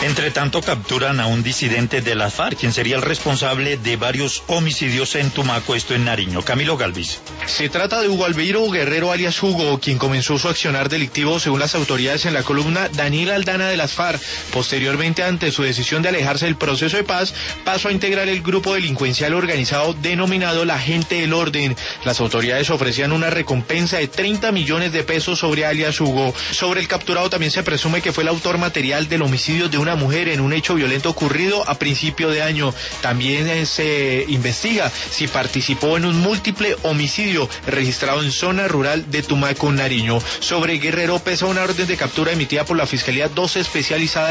Entre tanto, capturan a un disidente de las FARC, quien sería el responsable de varios homicidios en Tumaco, esto en Nariño. Camilo Galvis. Se trata de Hugo Albeiro Guerrero alias Hugo, quien comenzó su accionar delictivo según las autoridades en la columna Daniel Aldana de las FARC. Posteriormente, ante su decisión de alejarse del proceso de paz, pasó a integrar el grupo delincuencial organizado denominado la Gente del Orden. Las autoridades ofrecían una recompensa de 30 millones de pesos sobre alias Hugo. Sobre el capturado también se presume que fue el autor material del homicidio de una mujer en un hecho violento ocurrido a principio de año. También se investiga si participó en un múltiple homicidio registrado en zona rural de Tumaco, Nariño. Sobre Guerrero pesa una orden de captura emitida por la Fiscalía 2 especializada